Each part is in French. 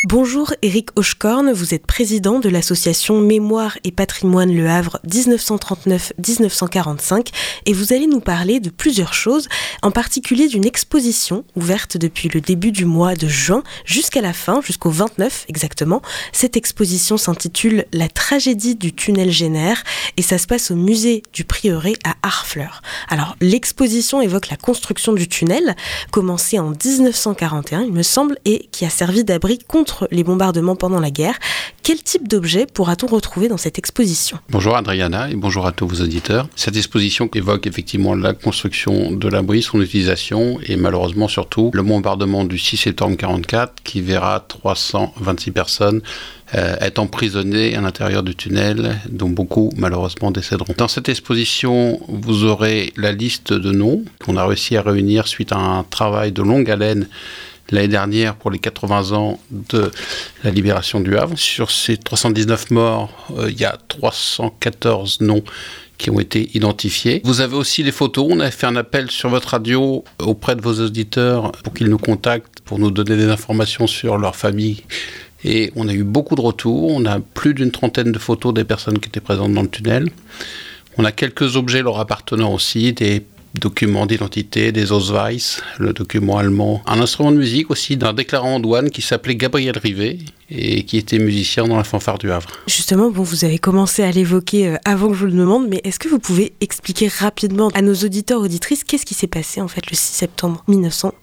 Bonjour Éric Hochkorn, vous êtes président de l'association Mémoire et Patrimoine Le Havre 1939-1945 et vous allez nous parler de plusieurs choses, en particulier d'une exposition ouverte depuis le début du mois de juin jusqu'à la fin, jusqu'au 29 exactement. Cette exposition s'intitule « La tragédie du tunnel Génère » et ça se passe au musée du Prieuré à Harfleur. Alors l'exposition évoque la construction du tunnel, commencée en 1941 il me semble, et qui a servi d'abri contre les bombardements pendant la guerre. Quel type d'objet pourra-t-on retrouver dans cette exposition ? Bonjour Adriana et bonjour à tous vos auditeurs. Cette exposition évoque effectivement la construction de l'abri, son utilisation et malheureusement surtout le bombardement du 6 septembre 1944 qui verra 326 personnes être emprisonnées à l'intérieur du tunnel, dont beaucoup malheureusement décéderont. Dans cette exposition, vous aurez la liste de noms qu'on a réussi à réunir suite à un travail de longue haleine l'année dernière pour les 80 ans de la libération du Havre. Sur ces 319 morts, il y a 314 noms qui ont été identifiés. Vous avez aussi les photos. On a fait un appel sur votre radio auprès de vos auditeurs pour qu'ils nous contactent, pour nous donner des informations sur leur famille. Et on a eu beaucoup de retours. On a plus d'une trentaine de photos des personnes qui étaient présentes dans le tunnel. On a quelques objets leur appartenant aussi, des documents d'identité, des Ausweis, le document allemand, un instrument de musique aussi d'un déclarant en douane qui s'appelait Gabriel Rivet et qui était musicien dans la fanfare du Havre. Justement, vous avez commencé à l'évoquer avant que je vous le demande, mais est-ce que vous pouvez expliquer rapidement à nos auditeurs, auditrices, qu'est-ce qui s'est passé en fait le 6 septembre 1944 ?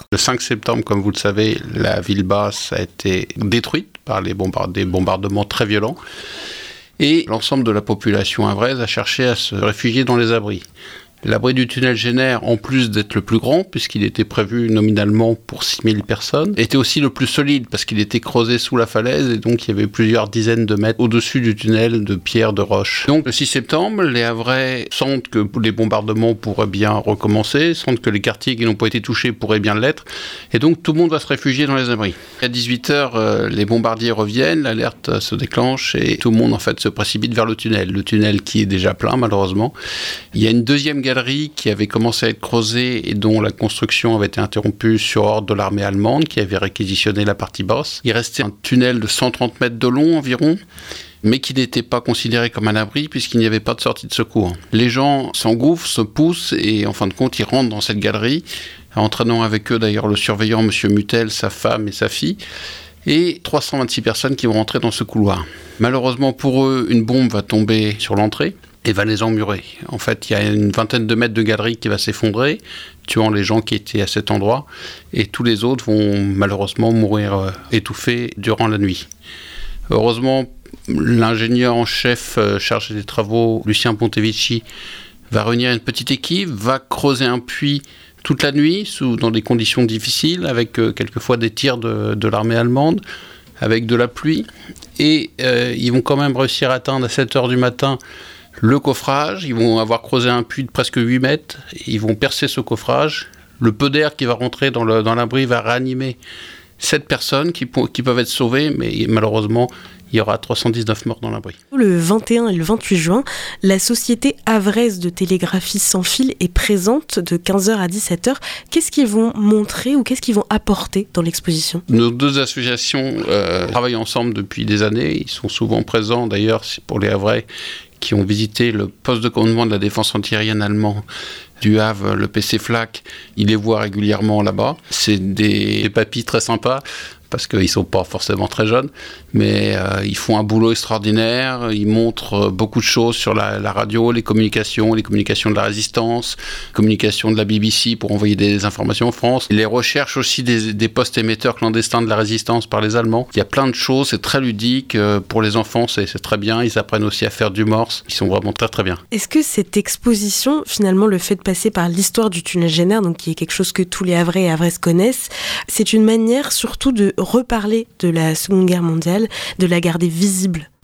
Le 5 septembre, comme vous le savez, la ville basse a été détruite par des bombardements très violents et l'ensemble de la population havraise a cherché à se réfugier dans les abris. L'abri du tunnel Génère, en plus d'être le plus grand, puisqu'il était prévu nominalement pour 6000 personnes, était aussi le plus solide, parce qu'il était creusé sous la falaise, et donc il y avait plusieurs dizaines de mètres au-dessus du tunnel de pierres, de roches. Donc le 6 septembre, les Havrais sentent que les bombardements pourraient bien recommencer, sentent que les quartiers qui n'ont pas été touchés pourraient bien l'être, et donc tout le monde va se réfugier dans les abris. À 18h, les bombardiers reviennent, l'alerte se déclenche, et tout le monde en fait se précipite vers le tunnel qui est déjà plein malheureusement. Il y a une deuxième galerie qui avait commencé à être creusée et dont la construction avait été interrompue sur ordre de l'armée allemande qui avait réquisitionné la partie basse. Il restait un tunnel de 130 mètres de long environ, mais qui n'était pas considéré comme un abri puisqu'il n'y avait pas de sortie de secours. Les gens s'engouffrent, se poussent et en fin de compte ils rentrent dans cette galerie, entraînant avec eux d'ailleurs le surveillant M. Mutel, sa femme et sa fille, et 326 personnes qui vont rentrer dans ce couloir. Malheureusement pour eux, une bombe va tomber sur l'entrée et va les emmurer. En fait, il y a une vingtaine de mètres de galerie qui va s'effondrer, tuant les gens qui étaient à cet endroit, et tous les autres vont malheureusement mourir étouffés durant la nuit. Heureusement, l'ingénieur en chef chargé des travaux, Lucien Pontevici, va réunir une petite équipe, va creuser un puits toute la nuit, dans des conditions difficiles, avec quelquefois des tirs de l'armée allemande, avec de la pluie, et ils vont quand même réussir à atteindre à 7h du matin le coffrage. Ils vont avoir creusé un puits de presque 8 mètres, ils vont percer ce coffrage, le peu d'air qui va rentrer dans l'abri va réanimer 7 personnes qui peuvent être sauvées, mais malheureusement il y aura 319 morts dans l'abri. Le 21 et le 28 juin, la Société havraise de télégraphie sans fil est présente de 15h à 17h. Qu'est-ce qu'ils vont montrer ou qu'est-ce qu'ils vont apporter dans l'exposition ? Nos deux associations travaillent ensemble depuis des années. Ils sont souvent présents, d'ailleurs, pour les Havrais qui ont visité le poste de commandement de la défense antiaérienne allemand du Havre, le PC Flak. Ils les voient régulièrement là-bas. C'est des papis très sympas, parce qu'ils ne sont pas forcément très jeunes, mais ils font un boulot extraordinaire, ils montrent beaucoup de choses sur la radio, les communications de la résistance, communications de la BBC pour envoyer des informations en France, les recherches aussi des postes émetteurs clandestins de la résistance par les Allemands. Il y a plein de choses, c'est très ludique, pour les enfants c'est très bien, ils apprennent aussi à faire du morse, ils sont vraiment très très bien. Est-ce que cette exposition, finalement le fait de passer par l'histoire du tunnel Génère, donc qui est quelque chose que tous les Havrais et Havraises connaissent, c'est une manière surtout de reparler de la Seconde Guerre mondiale, de la garder visible?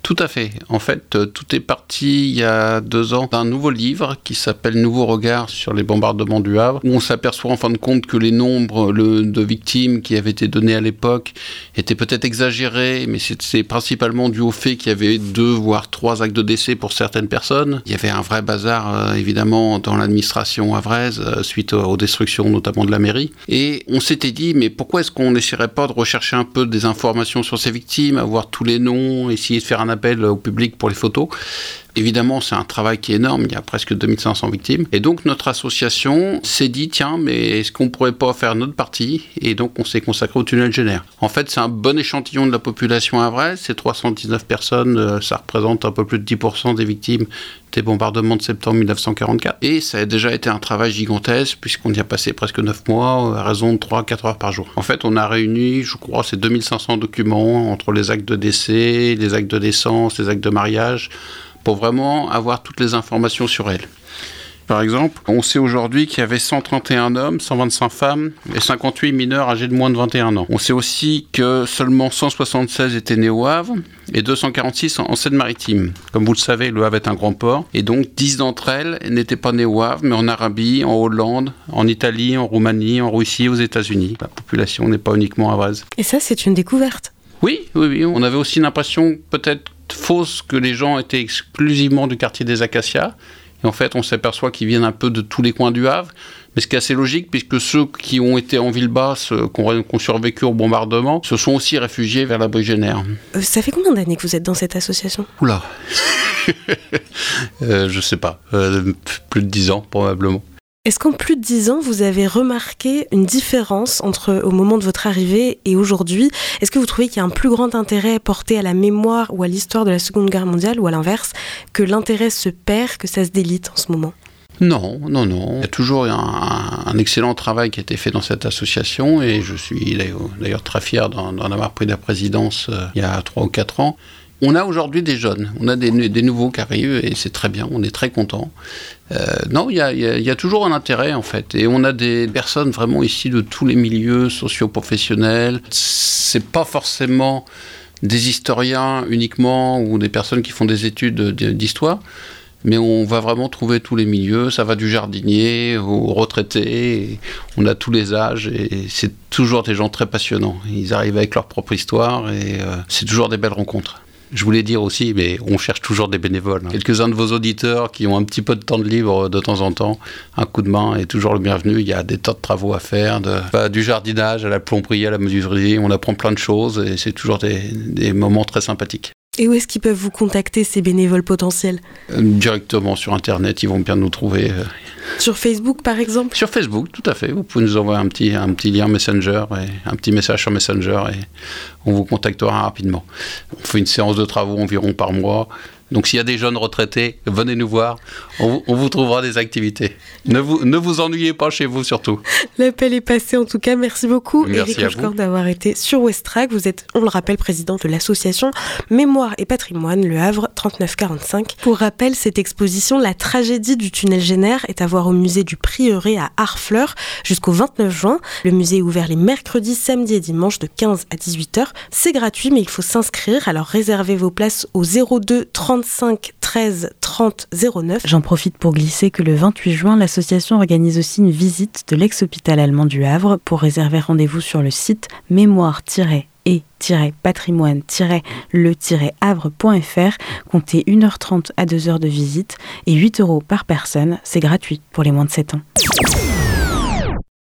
Tout à fait. En fait, tout est parti il y a 2 ans d'un nouveau livre qui s'appelle « Nouveau regard sur les bombardements du Havre », où on s'aperçoit en fin de compte que les nombres de victimes qui avaient été donnés à l'époque étaient peut-être exagérés, mais c'est principalement dû au fait qu'il y avait 2 voire 3 actes de décès pour certaines personnes. Il y avait un vrai bazar, évidemment, dans l'administration havraise, suite aux destructions notamment de la mairie. Et on s'était dit, mais pourquoi est-ce qu'on n'essaierait pas de rechercher un peu des informations sur ces victimes, avoir tous les noms, essayer de faire un appel au public pour les photos. Évidemment, c'est un travail qui est énorme, il y a presque 2500 victimes. Et donc, notre association s'est dit, tiens, mais est-ce qu'on ne pourrait pas faire notre partie ? Et donc, on s'est consacré au tunnel Jenner. En fait, c'est un bon échantillon de la population havraise. C'est 319 personnes, ça représente un peu plus de 10% des victimes des bombardements de septembre 1944. Et ça a déjà été un travail gigantesque, puisqu'on y a passé presque 9 mois, à raison de 3-4 heures par jour. En fait, on a réuni, je crois, ces 2500 documents, entre les actes de décès, les actes de naissance, les actes de mariage, pour vraiment avoir toutes les informations sur elle. Par exemple, on sait aujourd'hui qu'il y avait 131 hommes, 125 femmes et 58 mineurs âgés de moins de 21 ans. On sait aussi que seulement 176 étaient nés au Havre et 246 en Seine-Maritime. Comme vous le savez, le Havre est un grand port et donc 10 d'entre elles n'étaient pas nées au Havre, mais en Arabie, en Hollande, en Italie, en Roumanie, en Russie, aux États-Unis. La population n'est pas uniquement havraise. Et ça, c'est une découverte. Oui. On avait aussi l'impression peut-être fausse que les gens étaient exclusivement du quartier des Acacias. Et en fait, on s'aperçoit qu'ils viennent un peu de tous les coins du Havre. Mais ce qui est assez logique, puisque ceux qui ont été en ville basse, qui ont survécu au bombardement, se sont aussi réfugiés vers l'abri Jenner. Ça fait combien d'années que vous êtes dans cette association ? Oula je sais pas. Plus de 10 ans, probablement. Est-ce qu'en plus de 10 ans, vous avez remarqué une différence entre au moment de votre arrivée et aujourd'hui ? Est-ce que vous trouvez qu'il y a un plus grand intérêt porté à la mémoire ou à l'histoire de la Seconde Guerre mondiale, ou à l'inverse, que l'intérêt se perd, que ça se délite en ce moment ? Non. Il y a toujours un excellent travail qui a été fait dans cette association et je suis d'ailleurs très fier d'en avoir pris la présidence il y a 3 ou 4 ans. On a aujourd'hui des jeunes, on a des nouveaux qui arrivent et c'est très bien, on est très contents. Non, il y a toujours un intérêt en fait. Et on a des personnes vraiment ici de tous les milieux socio-professionnels. C'est pas forcément des historiens uniquement ou des personnes qui font des études d'histoire. Mais on va vraiment trouver tous les milieux, ça va du jardinier aux retraités, on a tous les âges et c'est toujours des gens très passionnants. Ils arrivent avec leur propre histoire et c'est toujours des belles rencontres. Je voulais dire aussi, mais on cherche toujours des bénévoles. Quelques-uns de vos auditeurs qui ont un petit peu de temps de libre de temps en temps, un coup de main est toujours le bienvenu. Il y a des tas de travaux à faire, du jardinage à la plomberie, à la menuiserie. On apprend plein de choses et c'est toujours des moments très sympathiques. Et où est-ce qu'ils peuvent vous contacter, ces bénévoles potentiels ? Directement sur Internet, ils vont bien nous trouver. Sur Facebook, par exemple ? Sur Facebook, tout à fait. Vous pouvez nous envoyer un petit lien Messenger, et un petit message sur Messenger, et on vous contactera rapidement. On fait une séance de travaux environ par mois. Donc s'il y a des jeunes retraités, venez nous voir, on vous trouvera des activités. Ne vous ennuyez pas chez vous surtout. L'appel est passé en tout cas, merci beaucoup Éric Hochegor d'avoir été sur Ouestrach. Vous êtes, on le rappelle, président de l'association Mémoire et Patrimoine, Le Havre 3945. Pour rappel, cette exposition, La tragédie du tunnel Jenner, est à voir au musée du Prieuré à Harfleur jusqu'au 29 juin. Le musée est ouvert les mercredis, samedis et dimanches de 15 à 18h. C'est gratuit mais il faut s'inscrire, alors réservez vos places au 02 35 13 30 09. J'en profite pour glisser que le 28 juin, l'association organise aussi une visite de l'ex-hôpital allemand du Havre. Pour réserver, rendez-vous sur le site mémoire-et-patrimoine-le-havre.fr. Comptez 1h30 à 2h de visite et 8 € par personne. C'est gratuit pour les moins de 7 ans.